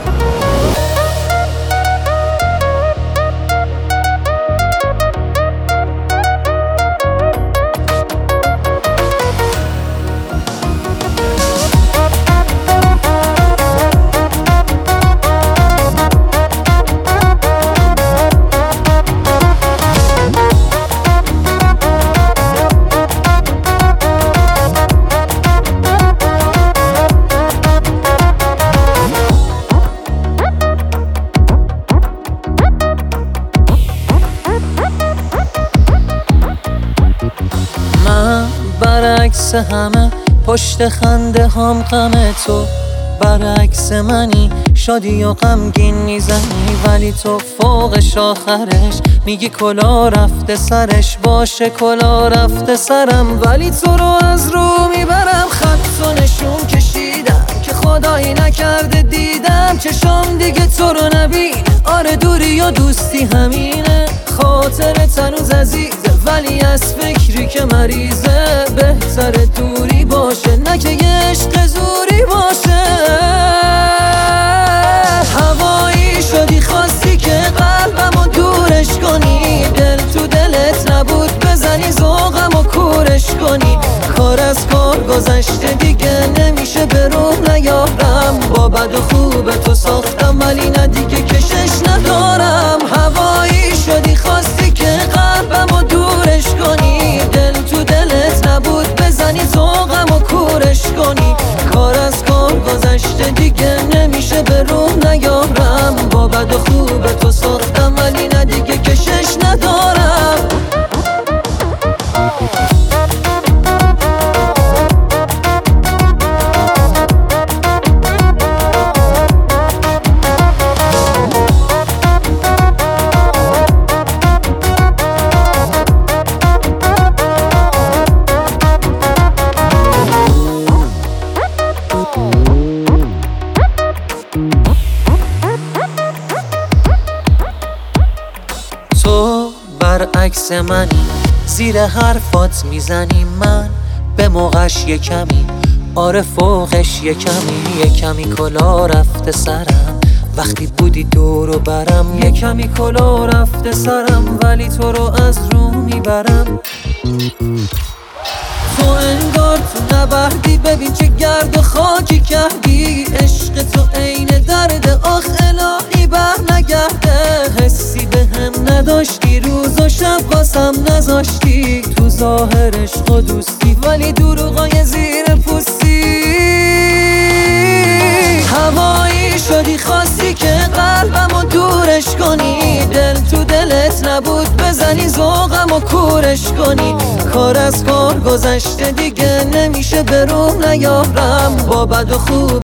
من برعکس همه پشت خنده هم غم تو، برعکس منی شادی و غمگین میزنی، ولی تو فوقش آخرش میگی کلا رفته سرش. باشه کلا رفته سرم، ولی تو رو از رو میبرم. خط و نشون کشیدم که خدایی نکرده دیدم چشام دیگه تو رو نبینه. آره دوری و دوستی همینه، خاطرت هنوز عزیزه ولی از فکری که مریضه. بهتر دوری باشه نه که یه عشق زوری باشه. هوایی شدی خواستی که قلبمو دورش کنی، دل تو دلت نبود بزنی ذوقمو کورش کنی. کار از کار گذشته دیگه نمیشه به روح نیارم. با بد و خوب تو ساختم ولی نه دیگه کشش ندارم. هوایی شدی خواستی که قلبمو دورش کنی، دل تو دلت نبود بزنی ذوقمو کورش کنی. کار از کار گذشته دیگه نمیشه به روح نیارم. با بد و خوب تو ساختم ولی نه دیگه کشش ندارم. تو برعکس منی، زیر حرفات میزنی، من به موقعش یه کمی، آره فوقش یه کمی کلا رفته سرم. وقتی بودی دور و برم یه کمی کلا رفته سرم، ولی تو رو از رو میبرم. تو انگار تو نبردی، ببین چه گرد و خاکی کردی. عشق تو عین درد، آخ الهی بر نگرده. حسی به هم نداشتی، روز و شب واسم نذاشتی. تو ظاهر عشق و دوستی ولی دروغای زیر پوستی. هوایی شدی خواستی که قلبمو دورش کنی، دل تو دلت نبود بزنی ذوقمو کورش کنی. کار از کار گذشته دیگه نمیشه به روح نیارم. با بد و خوب